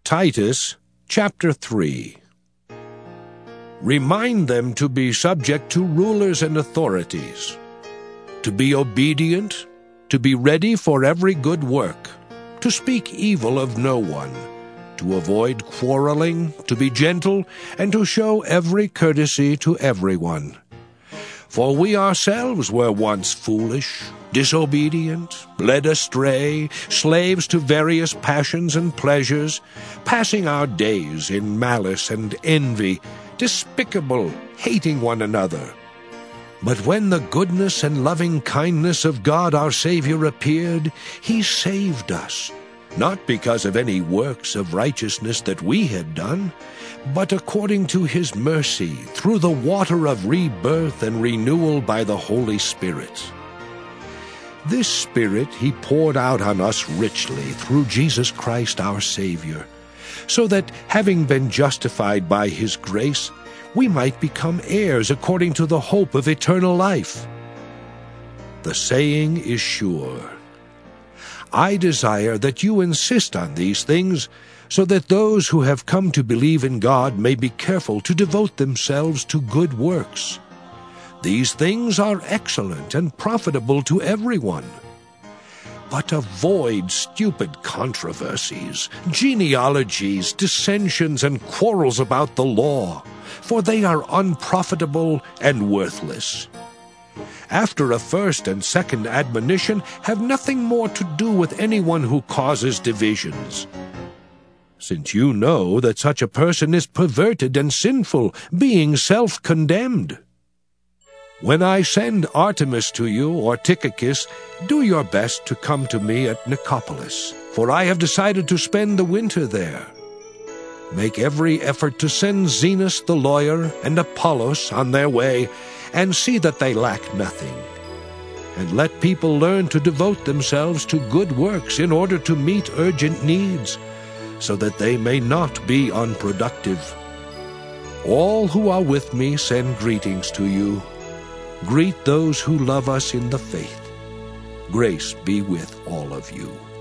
Titus, chapter 3. Remind them to be subject to rulers and authorities, to be obedient, to be ready for every good work, to speak evil of no one, to avoid quarreling, to be gentle, and to show every courtesy to everyone. For we ourselves were once foolish, disobedient, led astray, slaves to various passions and pleasures, passing our days in malice and envy, despicable, hating one another. But when the goodness and loving kindness of God our Savior appeared, He saved us, not because of any works of righteousness that we had done, but according to His mercy, through the water of rebirth and renewal by the Holy Spirit. This Spirit He poured out on us richly through Jesus Christ our Savior, so that, having been justified by His grace, we might become heirs according to the hope of eternal life. The saying is sure. I desire that you insist on these things, so that those who have come to believe in God may be careful to devote themselves to good works. These things are excellent and profitable to everyone. But avoid stupid controversies, genealogies, dissensions, and quarrels about the law, for they are unprofitable and worthless. After a first and second admonition, have nothing more to do with anyone who causes divisions, since you know that such a person is perverted and sinful, being self-condemned. When I send Artemas to you or Tychicus, do your best to come to me at Nicopolis, for I have decided to spend the winter there. Make every effort to send Zenas the lawyer and Apollos on their way, and see that they lack nothing. And let people learn to devote themselves to good works in order to meet urgent needs, so that they may not be unproductive. All who are with me send greetings to you. Greet those who love us in the faith. Grace be with all of you.